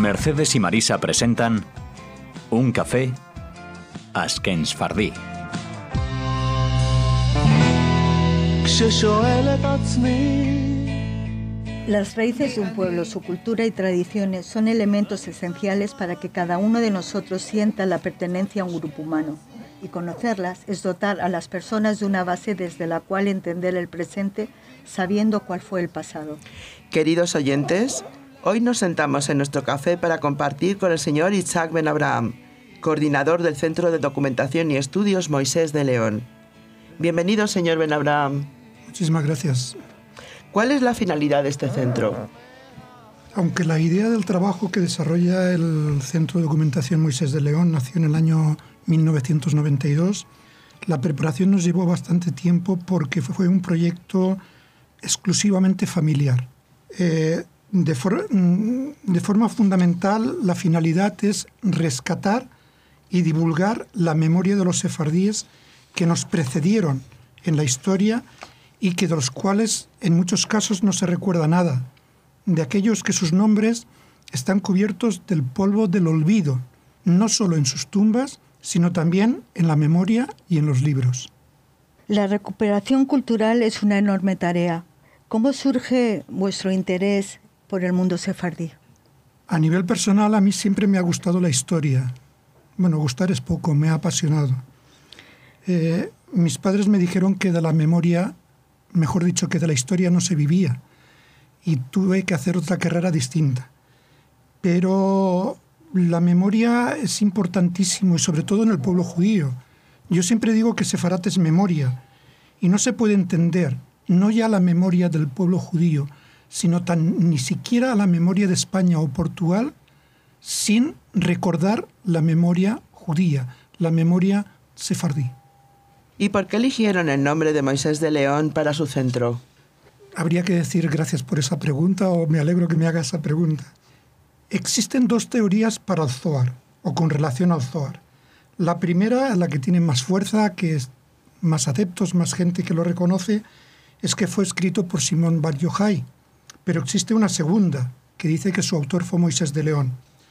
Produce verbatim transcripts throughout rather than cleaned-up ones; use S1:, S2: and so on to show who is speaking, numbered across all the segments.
S1: Mercedes y Marisa presentan Un café Ashken Sefardí.
S2: Las raíces de un pueblo, su cultura y tradiciones son elementos esenciales para que cada uno de nosotros sienta la pertenencia a un grupo humano. Y conocerlas es dotar a las personas de una base desde la cual entender el presente, sabiendo cuál fue el pasado.
S3: Queridos oyentes, hoy nos sentamos en nuestro café para compartir con el señor Isaac Ben Abraham, coordinador del Centro de Documentación y Estudios Moisés de León. Bienvenido, señor Ben Abraham.
S4: Muchísimas gracias.
S3: ¿Cuál es la finalidad de este centro?
S4: Aunque la idea del trabajo que desarrolla el Centro de Documentación Moisés de León nació en el año mil novecientos noventa y dos, la preparación nos llevó bastante tiempo porque fue un proyecto exclusivamente familiar. Eh, de, for- de forma fundamental, la finalidad es rescatar y divulgar la memoria de los sefardíes que nos precedieron en la historia y que de los cuales en muchos casos no se recuerda nada, de aquellos que sus nombres están cubiertos del polvo del olvido, no solo en sus tumbas, sino también en la memoria y en los libros.
S2: La recuperación cultural es una enorme tarea. ¿Cómo surge vuestro interés por el mundo sefardí?
S4: A nivel personal, a mí siempre me ha gustado la historia. Bueno, gustar es poco, me ha apasionado. Eh, mis padres me dijeron que de la memoria, mejor dicho, que de la historia no se vivía. Y tuve que hacer otra carrera distinta. Pero la memoria es importantísimo, y sobre todo en el pueblo judío. Yo siempre digo que Sefarat es memoria, y no se puede entender, no ya la memoria del pueblo judío, sino tan, ni siquiera la memoria de España o Portugal, sin recordar la memoria judía, la memoria sefardí.
S3: ¿Y por qué eligieron el nombre de Moisés de León para su centro?
S4: Habría que decir gracias por esa pregunta, o me alegro que me haga esa pregunta. Existen dos teorías para el Zohar, o con relación al Zohar. La primera, la que tiene más fuerza, que es más adeptos, más gente que lo reconoce, es que fue escrito por Simón Bar Yochai. Pero existe una segunda, que dice que su autor fue Moisés de León.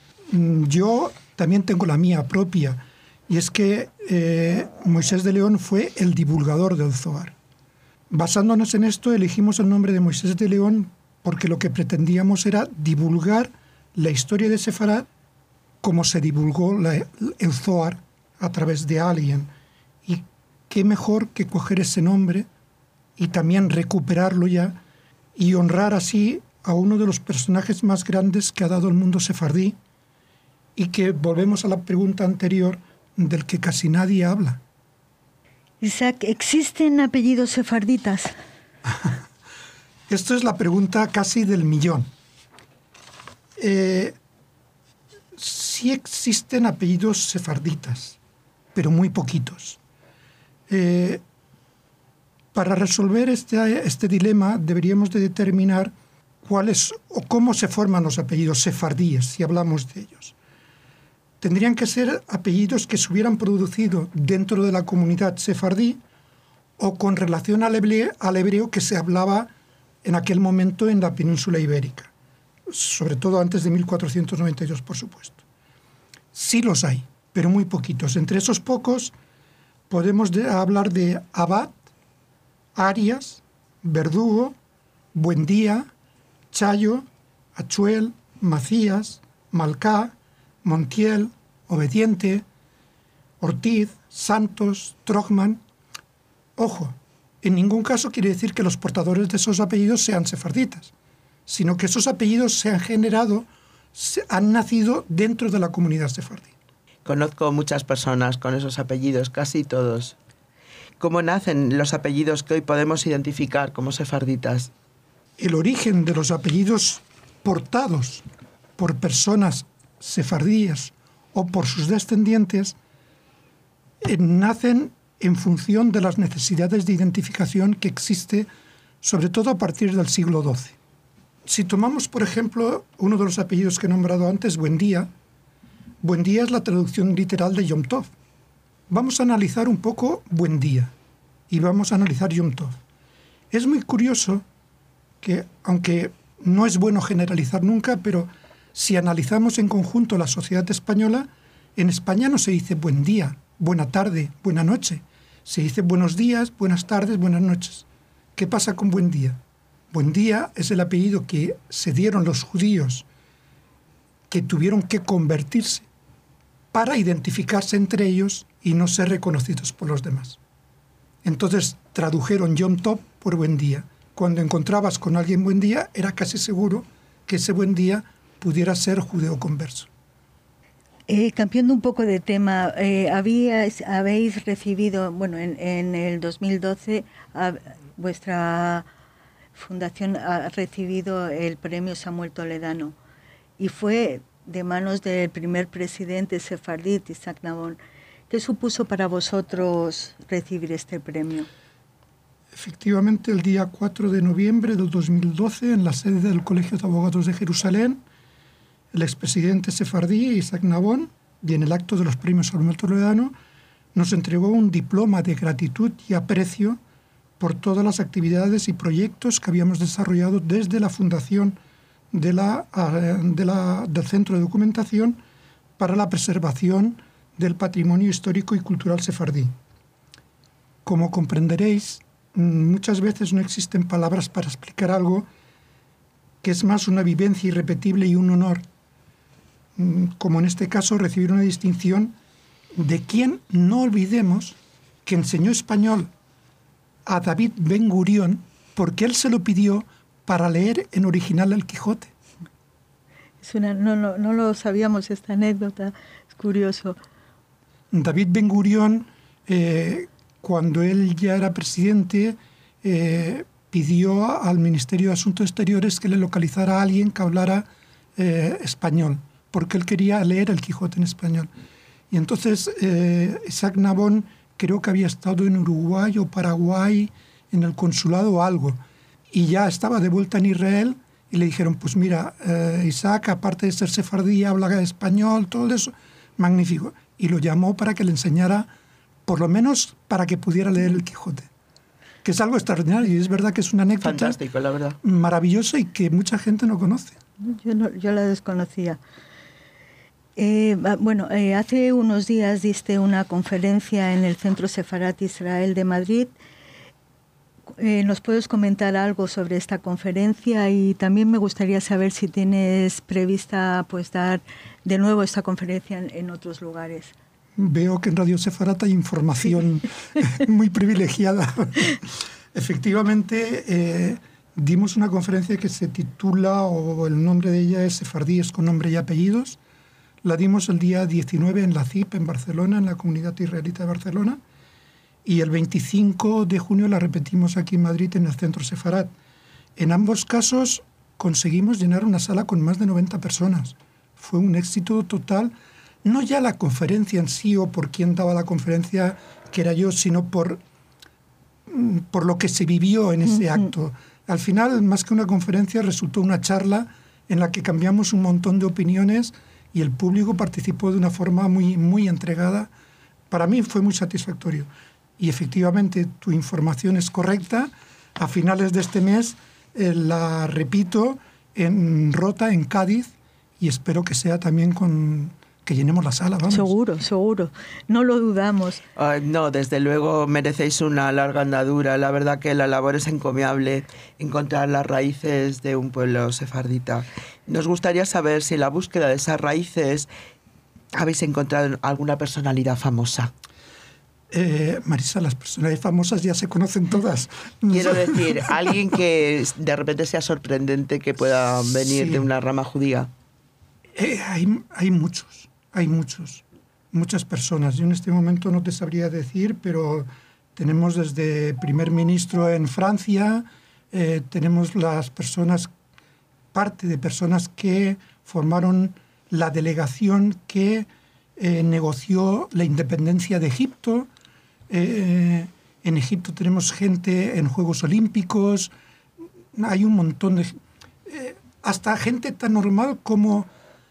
S4: Yo también tengo la mía propia, y es que eh, Moisés de León fue el divulgador del Zohar. Basándonos en esto, elegimos el nombre de Moisés de León porque lo que pretendíamos era divulgar la historia de Sefarat como se divulgó la, el Zohar a través de alguien. Y qué mejor que coger ese nombre y también recuperarlo ya y honrar así a uno de los personajes más grandes que ha dado el mundo sefardí y que volvemos a la pregunta anterior del que casi nadie habla.
S2: Isaac, ¿existen apellidos sefarditas?
S4: Esto es la pregunta casi del millón. Eh, sí existen apellidos sefarditas, pero muy poquitos. Eh, para resolver este, este dilema deberíamos de determinar cuáles o cómo se forman los apellidos sefardíes, si hablamos de ellos. Tendrían que ser apellidos que se hubieran producido dentro de la comunidad sefardí o con relación al hebreo, al hebreo que se hablaba en aquel momento en la península ibérica, sobre todo antes de mil cuatrocientos noventa y dos, por supuesto. Sí los hay, pero muy poquitos. Entre esos pocos podemos de, hablar de Abad, Arias, Verdugo, Buendía, Chayo, Achuel, Macías, Malcá, Montiel, Obediente, Ortiz, Santos, Trogman. Ojo, en ningún caso quiere decir que los portadores de esos apellidos sean sefarditas, sino que esos apellidos se han generado, se han nacido dentro de la comunidad sefardí.
S3: Conozco muchas personas con esos apellidos, casi todos. ¿Cómo nacen los apellidos que hoy podemos identificar como sefarditas?
S4: El origen de los apellidos portados por personas sefardíes o por sus descendientes eh, nacen en función de las necesidades de identificación que existe, sobre todo a partir del siglo doce. Si tomamos, por ejemplo, uno de los apellidos que he nombrado antes, Buendía, Buendía es la traducción literal de Yom Tov. Vamos a analizar un poco Buendía y vamos a analizar Yom Tov. Es muy curioso que, aunque no es bueno generalizar nunca, pero si analizamos en conjunto la sociedad española, en España no se dice buen día, buena tarde, buena noche. Se dice buenos días, buenas tardes, buenas noches. ¿Qué pasa con buen día? Buen día es el apellido que se dieron los judíos que tuvieron que convertirse para identificarse entre ellos y no ser reconocidos por los demás. Entonces tradujeron Yom Tov por buen día. Cuando encontrabas con alguien buen día, era casi seguro que ese buen día pudiera ser judeo converso.
S2: Eh, cambiando un poco de tema, eh, habíais, habéis recibido, bueno, en, en el dos mil doce, a, vuestra fundación ha recibido el premio Samuel Toledano y fue de manos del primer presidente sefardí, Isaac Nabón. ¿Qué supuso para vosotros recibir este premio?
S4: Efectivamente, el día cuatro de noviembre del dos mil doce, en la sede del Colegio de Abogados de Jerusalén, el expresidente sefardí, Isaac Nabón, y en el acto de los premios Samuel Toledano, nos entregó un diploma de gratitud y aprecio por todas las actividades y proyectos que habíamos desarrollado desde la fundación de la, de la, del Centro de Documentación para la preservación del patrimonio histórico y cultural sefardí. Como comprenderéis, muchas veces no existen palabras para explicar algo que es más una vivencia irrepetible y un honor, como en este caso recibir una distinción de quien no olvidemos que enseñó español a David Ben Gurión porque él se lo pidió para leer en original el Quijote.
S2: Es una, no, no, no lo sabíamos esta anécdota, es curioso.
S4: David Ben Gurión, eh, cuando él ya era presidente, eh, pidió al Ministerio de Asuntos Exteriores que le localizara a alguien que hablara eh, español, porque él quería leer el Quijote en español. Y entonces eh, Isaac Nabón creo que había estado en Uruguay o Paraguay, en el consulado o algo, y ya estaba de vuelta en Israel y le dijeron, pues mira, eh, Isaac, aparte de ser sefardí, habla español, todo eso, magnífico. Y lo llamó para que le enseñara, por lo menos para que pudiera leer el Quijote, que es algo extraordinario, y es verdad que es una anécdota
S3: fantástico, la verdad,
S4: maravillosa y que mucha gente no conoce.
S2: Yo, no, yo la desconocía. Eh, bueno, eh, hace unos días diste una conferencia en el Centro Sefarat Israel de Madrid. Eh, ¿Nos puedes comentar algo sobre esta conferencia? Y también me gustaría saber si tienes prevista pues dar de nuevo esta conferencia en, en otros lugares.
S4: Veo que en Radio Sefarat hay información sí. muy privilegiada. Efectivamente, eh, dimos una conferencia que se titula, o el nombre de ella es Sefardíes con nombre y apellidos. La dimos el día diecinueve en la C I P, en Barcelona, en la Comunidad Israelita de Barcelona, y el veinticinco de junio la repetimos aquí en Madrid, en el Centro Sefarat. En ambos casos conseguimos llenar una sala con más de noventa personas. Fue un éxito total, no ya la conferencia en sí o por quién daba la conferencia, que era yo, sino por, por lo que se vivió en ese acto. Al final, más que una conferencia, resultó una charla en la que cambiamos un montón de opiniones y el público participó de una forma muy, muy entregada. Para mí fue muy satisfactorio. Y efectivamente, tu información es correcta. A finales de este mes eh, la repito en Rota, en Cádiz, y espero que sea también con que llenemos la sala. Vamos.
S2: Seguro, seguro. No lo dudamos.
S3: Uh, no, desde luego merecéis una larga andadura. La verdad que la labor es encomiable, encontrar las raíces de un pueblo sefardita. Nos gustaría saber si en la búsqueda de esas raíces habéis encontrado alguna personalidad famosa.
S4: Eh, Marisa, las personalidades famosas ya se conocen todas.
S3: Quiero decir, alguien que de repente sea sorprendente, que pueda venir sí. de una rama judía.
S4: Eh, hay, hay muchos, hay muchos, muchas personas. Yo en este momento no te sabría decir, pero tenemos desde primer ministro en Francia, eh, tenemos las personas, parte de personas que formaron la delegación que eh, negoció la independencia de Egipto. Eh, en Egipto tenemos gente en Juegos Olímpicos, hay un montón de... Eh, hasta gente tan normal como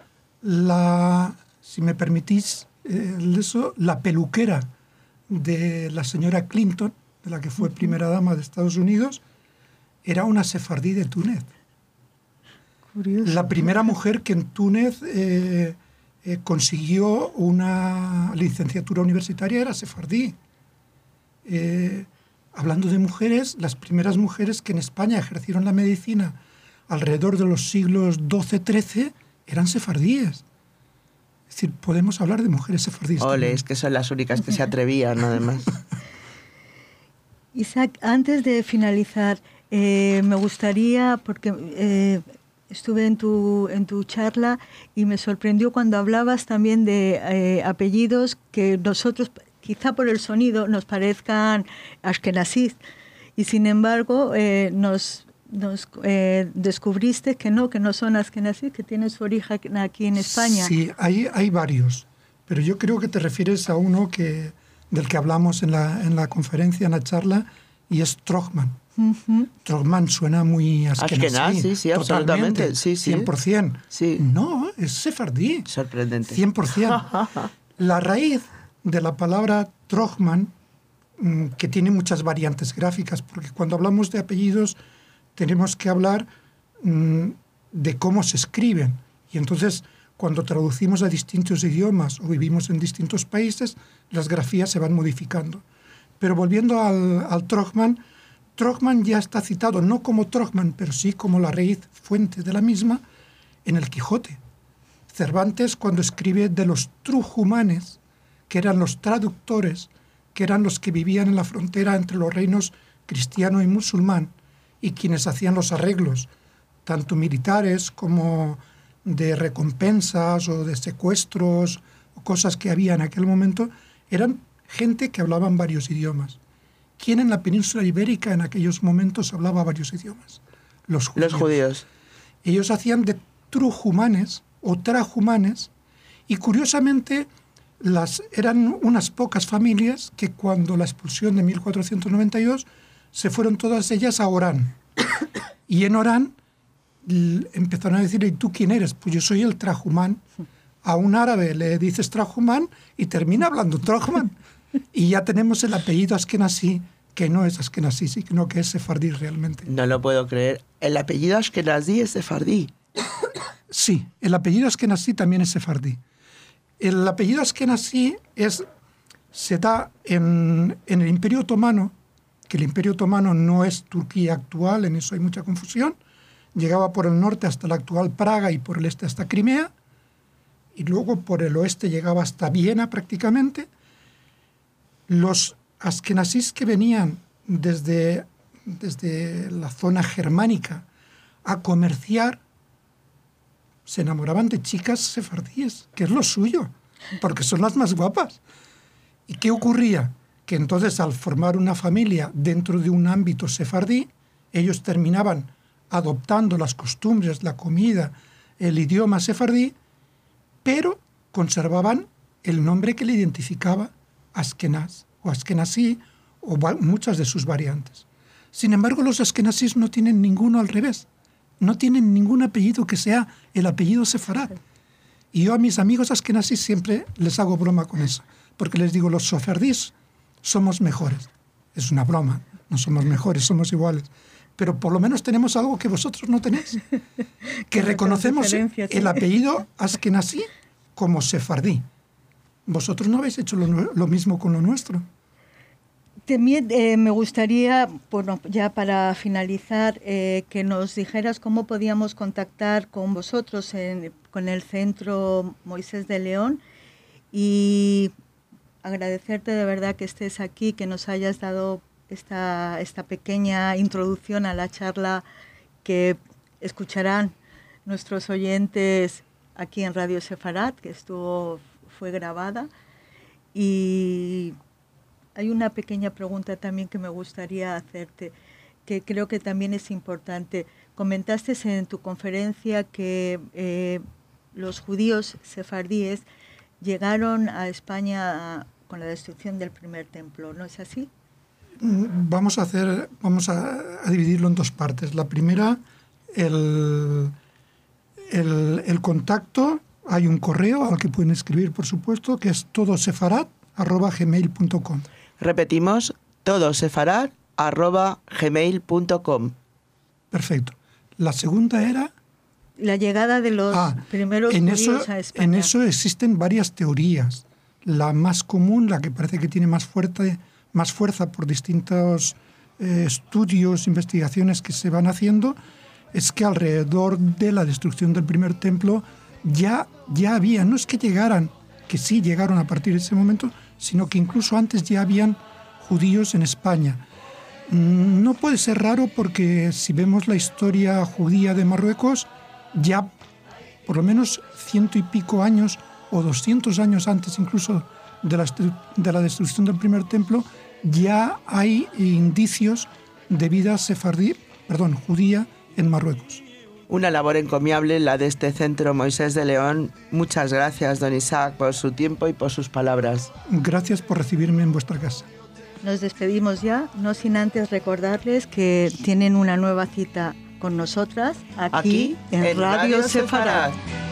S4: la, si me permitís, eh, eso, la peluquera de la señora Clinton, de la que fue primera dama de Estados Unidos, era una sefardí de Túnez.
S2: curioso.
S4: La primera mujer que en Túnez eh, eh, consiguió una licenciatura universitaria era sefardí. Eh, hablando de mujeres, las primeras mujeres que en España ejercieron la medicina alrededor de los siglos doce trece eran sefardíes. Es decir, podemos hablar de mujeres sefardíes.
S3: Ole,
S4: también.
S3: es que son las únicas que se atrevían, además.
S2: Isaac, antes de finalizar, eh, me gustaría, porque eh, estuve en tu, en tu charla y me sorprendió cuando hablabas también de eh, apellidos que nosotros, quizá por el sonido, nos parezcan ashkenazíes, y sin embargo eh, nos, nos eh, descubriste que no, que no son ashkenazíes, que tienen su origen aquí en España.
S4: Sí, hay, hay varios, pero yo creo que te refieres a uno que, del que hablamos en la, en la conferencia, en la charla, y es Trochman.
S2: Uh-huh.
S4: Trochman suena muy ashkenazí.
S3: Ashkenaz, sí, sí, absolutamente. Sí, sí.
S4: cien por ciento.
S3: Sí.
S4: No, es sefardí.
S3: Sorprendente.
S4: cien por ciento. La raíz de la palabra Trochman, que tiene muchas variantes gráficas, porque cuando hablamos de apellidos tenemos que hablar mmm, de cómo se escriben. Y entonces, cuando traducimos a distintos idiomas o vivimos en distintos países, las grafías se van modificando. Pero volviendo al, al Trochman, Trochman ya está citado no como Trochman, pero sí como la raíz fuente de la misma en el Quijote. Cervantes, cuando escribe de los trujumanes, que eran los traductores, que eran los que vivían en la frontera entre los reinos cristiano y musulmán, y quienes hacían los arreglos, tanto militares como de recompensas o de secuestros, o cosas que había en aquel momento, eran gente que hablaban varios idiomas. ¿Quién en la península ibérica en aquellos momentos hablaba varios idiomas? Los judíos.
S3: Los judíos.
S4: Ellos hacían de trujumanes o trajumanes, y curiosamente las, eran unas pocas familias que cuando la expulsión de mil cuatrocientos noventa y dos se fueron todas ellas a Orán. Y en Orán empezaron a decirle, ¿y tú quién eres? Pues yo soy el trajumán. A un árabe le dices trajumán y termina hablando trajumán. Y ya tenemos el apellido Ashkenazí, que no es Ashkenazí, sino que es sefardí realmente.
S3: No lo puedo creer. El apellido Ashkenazí es sefardí.
S4: Sí, el apellido Ashkenazí también es sefardí. El apellido Ashkenazí es, se da en, en el Imperio Otomano, que el Imperio Otomano no es Turquía actual, en eso hay mucha confusión. Llegaba por el norte hasta la actual Praga y por el este hasta Crimea, y luego por el oeste llegaba hasta Viena prácticamente. Los ashkenazíes que venían desde, desde la zona germánica a comerciar se enamoraban de chicas sefardíes, que es lo suyo, porque son las más guapas. ¿Y qué ocurría? Que entonces al formar una familia dentro de un ámbito sefardí, ellos terminaban adoptando las costumbres, la comida, el idioma sefardí, pero conservaban el nombre que le identificaba Ashkenaz o Ashkenazí o muchas de sus variantes. Sin embargo, los ashkenazíes no tienen ninguno al revés. No tienen ningún apellido que sea el apellido sefarad. Y yo a mis amigos ashkenazíes siempre les hago broma con eso, porque les digo, los sefardíes somos mejores. Es una broma, no somos mejores, somos iguales. Pero por lo menos tenemos algo que vosotros no tenéis, que reconocemos el apellido ashkenazí como sefardí. Vosotros no habéis hecho lo, lo mismo con lo nuestro.
S2: También eh, me gustaría, bueno, ya para finalizar, eh, que nos dijeras cómo podíamos contactar con vosotros, en, con el Centro Moisés de León, y agradecerte de verdad que estés aquí, que nos hayas dado esta, esta pequeña introducción a la charla que escucharán nuestros oyentes aquí en Radio Sefarad, que estuvo, fue grabada. Y hay una pequeña pregunta también que me gustaría hacerte, que creo que también es importante. Comentaste en tu conferencia que eh, los judíos sefardíes llegaron a España con la destrucción del primer templo, ¿no es así?
S4: Vamos a hacer, vamos a, a dividirlo en dos partes. La primera, el, el, el contacto. Hay un correo al que pueden escribir, por supuesto, que es todosefarad arroba gmail punto com.
S3: Repetimos, todosefarad arroba gmail punto com.
S4: Perfecto. La segunda era...
S2: La llegada de los
S4: ah,
S2: primeros
S4: en
S2: judíos
S4: eso,
S2: a España.
S4: En eso existen varias teorías. La más común, la que parece que tiene más, fuerte, más fuerza por distintos eh, estudios, investigaciones que se van haciendo, es que alrededor de la destrucción del primer templo ya, ya había, no es que llegaran, que sí llegaron a partir de ese momento, sino que incluso antes ya habían judíos en España. No puede ser raro porque si vemos la historia judía de Marruecos, ya por lo menos ciento y pico años o doscientos años antes incluso de la, de la destrucción del primer templo, ya hay indicios de vida sefardí, perdón, judía en Marruecos.
S3: Una labor encomiable la de este Centro Moisés de León. Muchas gracias, don Isaac, por su tiempo y por sus palabras.
S4: Gracias por recibirme en vuestra casa.
S2: Nos despedimos ya, no sin antes recordarles que tienen una nueva cita con nosotras aquí,
S3: aquí
S2: en, en Radio, Radio Sefarad.
S3: Sefarad.